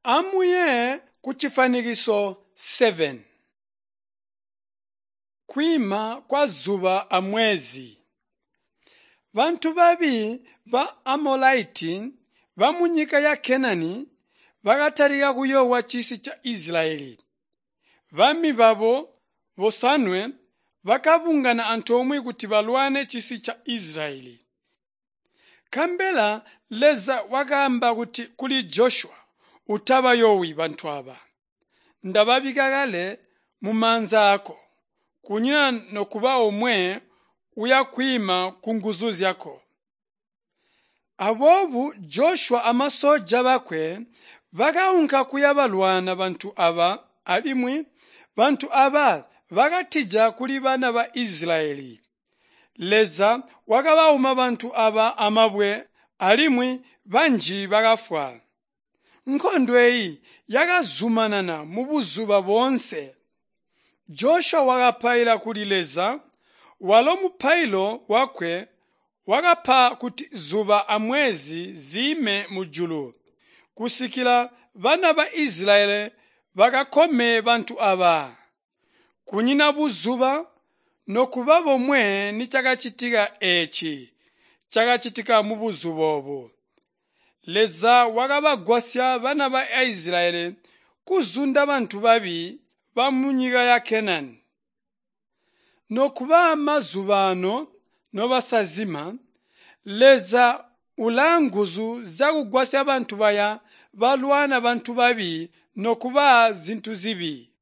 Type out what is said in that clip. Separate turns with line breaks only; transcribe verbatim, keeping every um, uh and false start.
Amuye kuchifanikiso seven. Kwima kwa zuba amwezi. Vantu babi ba Amolaiti ba munyika ya Kenani bakatalika kuyowa chisi cha Israeli. Vami babo bosanwe bakabungana anthu omwe kuti balwane chisi cha Israeli. Kambela leza wakamba kuti kuli Joshua utaba yowi bantu aba. Ndababika kale mumanza ako kunya nokuba omwe uyakwima kunguzu zyako. Abobu Joshua amasoja bakwe bakaunka kuyabalwana bantu aba alimwi bantu aba bakatija kuli bana ba Israeli. Leza wakabauma bantu aba amabwe alimwi banji bakafwa. Nkondweyi yakazumanana mu buzuba bonse. Joshua wakapaila kuli Leza walo mupailo wakwe wakapa kuti zuba amwezi zime mujulu kusikila bana ba Israeli bakakome bantu aba. Kunyina buzuba nokuba bomwe ni chakachitika echi chakachitika mu buzuba obo. Leza wakabagwasya bana ba Israeli kuzunda bantu babi ba munyika ya Kenani. Nokuba mazubano no basazima Leza ulanguzu za kugwasya bantu baya balwana bantu babi nokuba zintu zibi.